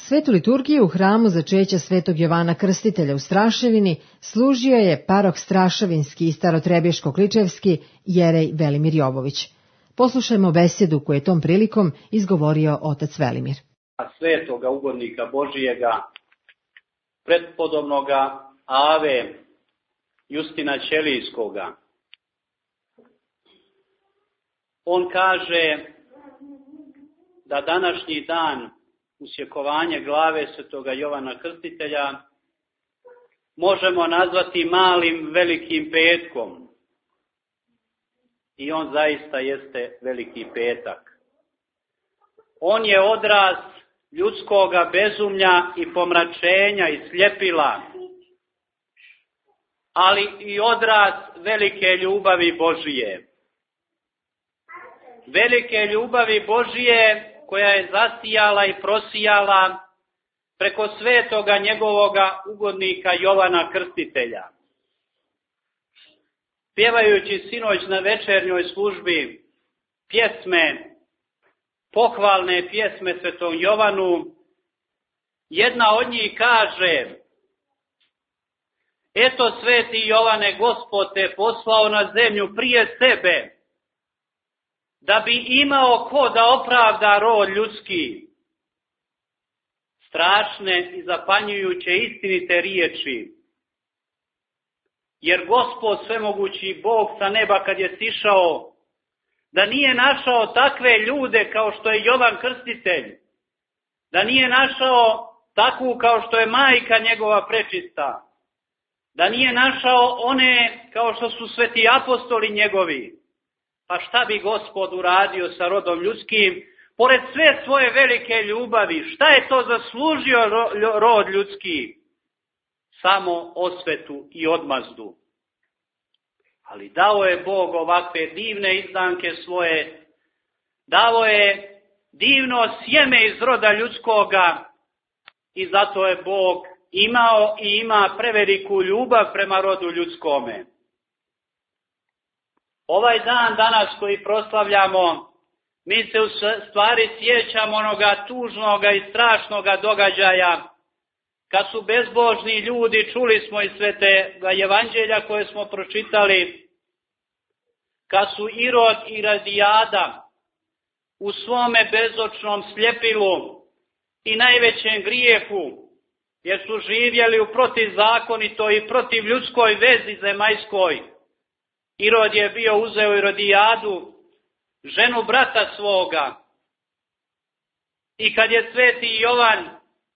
svetu liturgiju u hramu začeća svetog Jovana Krstitelja u Straševini služio je paroh straševinski i starotrebješko-kličevski jerej Velimir Jovović. Poslušajmo besedu koju je tom prilikom izgovorio otac Velimir. Svetoga ugodnika Božijega, pretpodobnoga Ave Justina Ćelijskoga. On kaže da današnji dan usjekovanje glave svetoga Jovana Krstitelja možemo nazvati malim velikim petkom. I on zaista jeste veliki petak. On je odraz ljudskoga bezumlja i pomračenja i sljepila, ali i odraz velike ljubavi Božije. Velike ljubavi Božije koja je zasijala i prosijala preko svetoga njegovoga ugodnika Jovana Krstitelja. Pjevajući sinoć na večernjoj službi pjesme, pohvalne pjesme svetom Jovanu, jedna od njih kaže: eto, sveti Jovane, Gospod te poslao na zemlju prije sebe, da bi imao ko da opravda rod ljudski. Strašne i zapanjujuće istinite riječi. Jer Gospod svemogući Bog sa neba kad je sišao, da nije našao takve ljude kao što je Jovan Krstitelj, da nije našao takvu kao što je majka njegova prečista, da nije našao one kao što su sveti apostoli njegovi, pa šta bi Gospod uradio sa rodom ljudskim, pored sve svoje velike ljubavi? Šta je to zaslužio rod ljudski? Samo osvetu i odmazdu. Ali dao je Bog ovakve divne izdanke svoje, dao je divno sjeme iz roda ljudskoga i zato je Bog imao i ima preveliku ljubav prema rodu ljudskome. Ovaj dan danas koji proslavljamo, mi se u stvari sjećamo onoga tužnoga i strašnoga događaja, kad su bezbožni ljudi, čuli smo iz svetega evanđelja koje smo pročitali, kad su Irod i Radijada u svome bezočnom sljepilu i najvećem grijehu, jer su živjeli u protivzakonitoj i protiv ljudskoj vezi zemaljskoj. Irod je bio uzeo Irodijadu, ženu brata svoga. I kad je sveti Jovan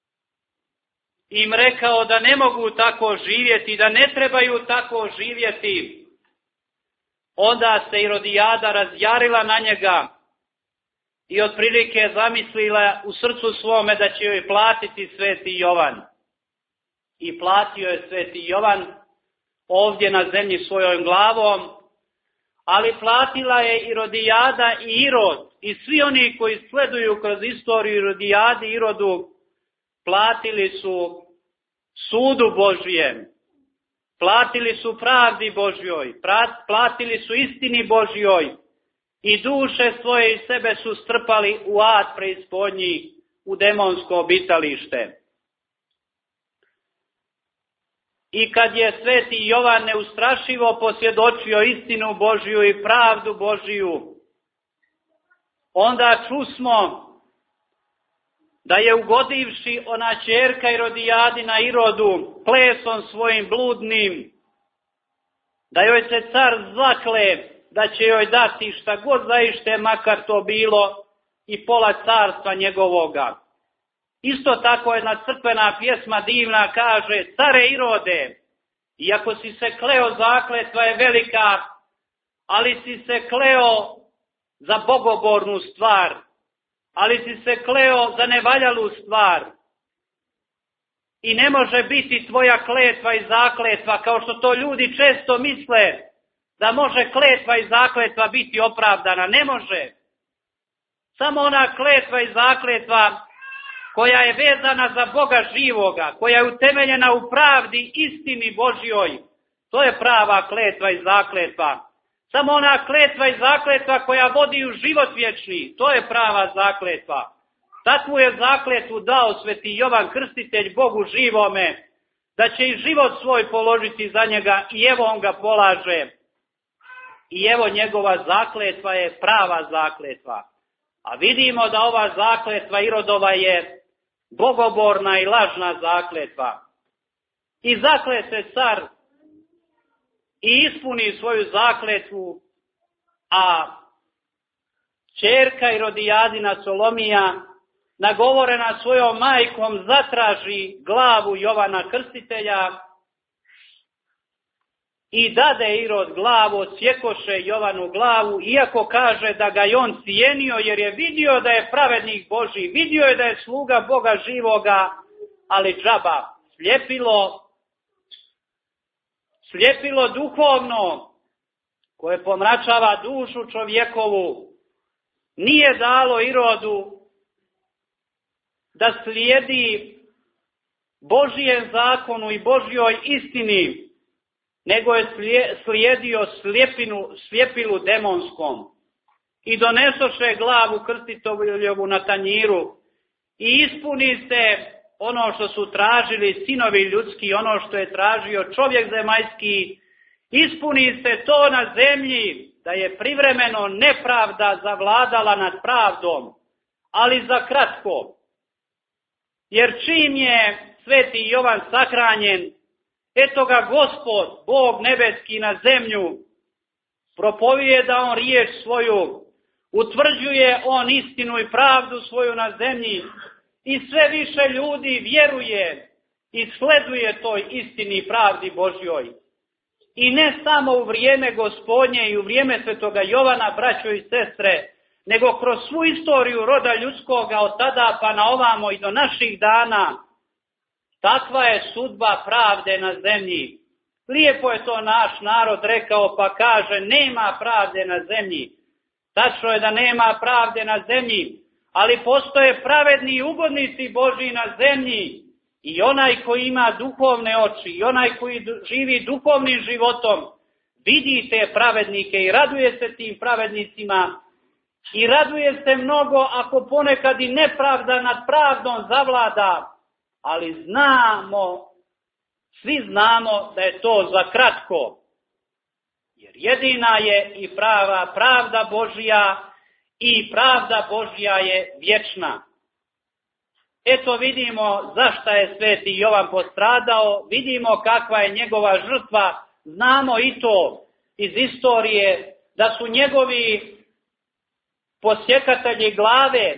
im rekao da ne mogu tako živjeti, da ne trebaju tako živjeti, onda se Irodijada razjarila na njega i otprilike zamislila u srcu svome da će joj platiti sveti Jovan. I platio je sveti Jovan ovdje na zemlji svojom glavom, ali platila je Irodijada i Irod i svi oni koji sleduju kroz istoriju Irodijadi i Irodu, platili su sudu Božjem, platili su pravdi Božjoj, platili su istini Božjoj i duše svoje iz sebe su strpali u ad preispodnji, u demonsko obitalište. I kad je sveti Jovan neustrašivo posvjedočio istinu Božju i pravdu Božju, onda čusmo da je ugodivši ona ćerka Irodijadina Irodu plesom svojim bludnim, da joj se car zakle da će joj dati šta god zaište, makar to bilo i pola carstva njegovoga. Isto tako jedna crkvena pjesma divna kaže: care Irode, iako si se kleo, zakletva je velika, ali si se kleo za bogobornu stvar, ali si se kleo za nevaljalu stvar. I ne može biti tvoja kletva i zakletva, kao što to ljudi često misle, da može kletva i zakletva biti opravdana. Ne može. Samo ona kletva i zakletva koja je vezana za Boga živoga, koja je utemeljena u pravdi, istini Božjoj, to je prava kletva i zakletva. Samo ona kletva i zakletva koja vodi u život vječni, to je prava zakletva. Takvu je zakletvu dao sveti Jovan Krstitelj Bogu živome, da će i život svoj položiti za njega i evo on ga polaže. I evo njegova zakletva je prava zakletva. A vidimo da ova zakletva Irodova je bogoborna i lažna zakletva. I zaklet se car i ispuni svoju zakletvu, a ćerka Irodijadina Solomija, nagovorena svojom majkom, zatraži glavu Jovana Krstitelja i dade Irod glavu, odsjekoše Jovanu glavu, iako kaže da ga je on cijenio jer je vidio da je pravednik Božji, vidio je da je sluga Boga živoga, ali džaba, sljepilo duhovno koje pomračava dušu čovjekovu, nije dalo Irodu da slijedi Božijem zakonu i Božjoj istini, nego je slijedio slijepilu demonskom. I donesoše glavu Krstiteljovu na tanjiru i ispuni se ono što su tražili sinovi ljudski, ono što je tražio čovjek zemaljski, ispuni se to na zemlji, da je privremeno nepravda zavladala nad pravdom, ali za kratko. Jer čim je sveti Jovan sahranjen, eto ga Gospod, Bog nebeski na zemlju, propovijeda on riječ svoju, utvrđuje on istinu i pravdu svoju na zemlji i sve više ljudi vjeruje i sleduje toj istini i pravdi Božjoj. I ne samo u vrijeme Gospodnje i u vrijeme svetoga Jovana, braćo i sestre, nego kroz svu istoriju roda ljudskoga od tada pa na ovamo i do naših dana. Takva je sudba pravde na zemlji. Lijepo je to naš narod rekao, pa kaže nema pravde na zemlji. Tačno je da nema pravde na zemlji, ali postoje pravedni i ugodnici Božji na zemlji. I onaj koji ima duhovne oči, i onaj koji živi duhovnim životom, vidi te pravednike i raduje se tim pravednicima. I raduje se mnogo ako ponekad i nepravda nad pravdom zavlada, ali svi znamo da je to za kratko. Jer jedina je i prava pravda Božja i pravda Božja je vječna. Eto vidimo zašto je sveti Jovan postradao, vidimo kakva je njegova žrtva, znamo i to iz istorije da su njegovi posjekatelji glave,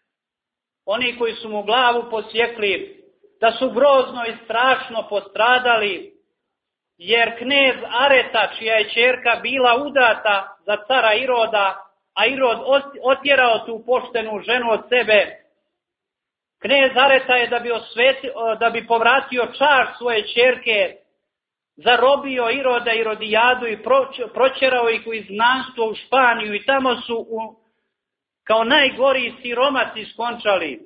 oni koji su mu glavu posjekli, da su grozno i strašno postradali, jer knez Areta, čija je ćerka bila udata za cara Iroda, a Irod otjerao tu poštenu ženu od sebe, knez Areta je da bi povratio čast svoje ćerke, zarobio Iroda i Irodijadu i proćerao ih u izgnanstvo u Španiju i tamo su kao najgori siromaci skončali.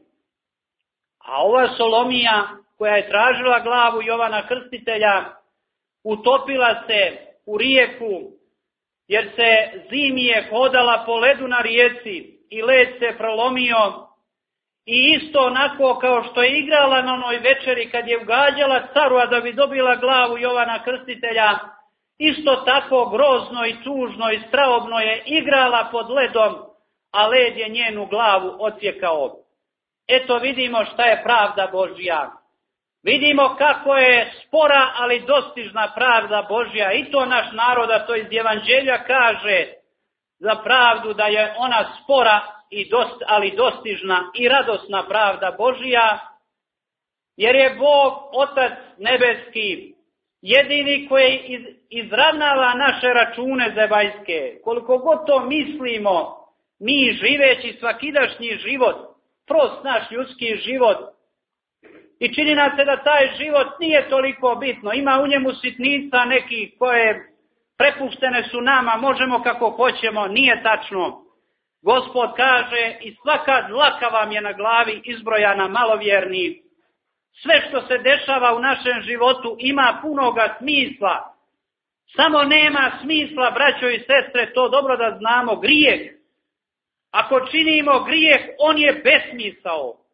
A ova Solomija, koja je tražila glavu Jovana Krstitelja, utopila se u rijeku, jer se zimi hodala po ledu na rijeci i led se prolomio. I isto onako kao što je igrala na onoj večeri kad je ugađala caru, a da bi dobila glavu Jovana Krstitelja, isto tako grozno i tužno i straobno je igrala pod ledom, a led je njenu glavu odsjekao. Eto vidimo šta je pravda Božja. Vidimo kako je spora, ali dostižna pravda Božja. I to naš narod, a to iz Evanđelja kaže za pravdu da je ona spora, ali dostižna i radosna pravda Božja. Jer je Bog, Otac nebeski, jedini koji izravnava naše račune zemaljske. Koliko god to mislimo, mi živeći svakidašnji život, prost naš ljudski život, i čini nam se da taj život nije toliko bitno. Ima u njemu sitnica nekih koje prepuštene su nama, možemo kako hoćemo, nije tačno. Gospod kaže i svaka dlaka vam je na glavi izbrojana, malovjerni. Sve što se dešava u našem životu ima punoga smisla. Samo nema smisla, braćo i sestre, to dobro da znamo, grijeh. Ako činimo grijeh, on je besmisao.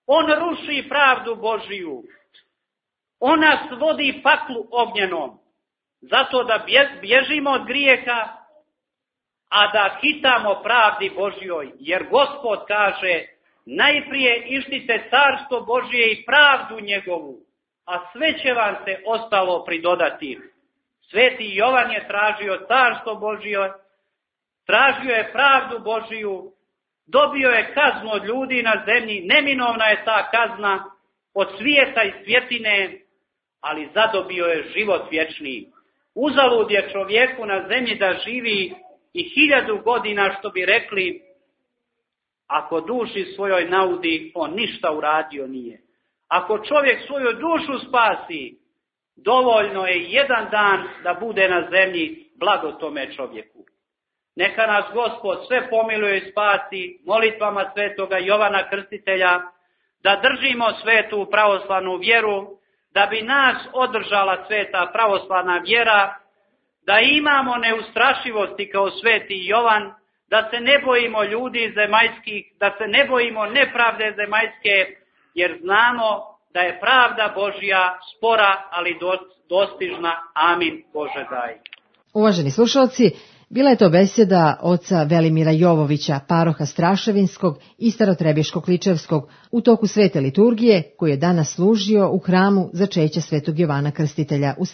On ruši pravdu Božiju. On nas vodi paklu ognjenom. Zato da bježimo od grijeha, a da hitamo pravdi Božjoj. Jer Gospod kaže, najprije ištite carstvo Božje i pravdu njegovu, a sve će vam se ostalo pridodati. Sveti Jovan je tražio carstvo Božje, tražio je pravdu Božiju, dobio je kaznu od ljudi na zemlji, neminovna je ta kazna od svijeta i svjetine, ali zadobio je život vječni. Uzalud je čovjeku na zemlji da živi i 1000 godina, što bi rekli, ako duši svojoj naudi, on ništa uradio nije. Ako čovjek svoju dušu spasi, dovoljno je 1 dan da bude na zemlji, blago tome čovjeku. Neka nas Gospod sve pomiluje i spasi molitvama svetoga Jovana Krstitelja, da držimo svetu pravoslavnu vjeru, da bi nas održala sveta pravoslavna vjera, da imamo neustrašivosti kao sveti Jovan, da se ne bojimo ljudi zemaljskih, da se ne bojimo nepravde zemaljske, jer znamo da je pravda Božja spora, ali dostižna. Amin. Bože daj. Uvaženi slušalci, bila je to besjeda oca Velimira Jovovića, paroha Straševinskog i Starotrebješko-Kličevskog u toku svete liturgije, koji je danas služio u hramu začeća svetog Jovana Krstitelja u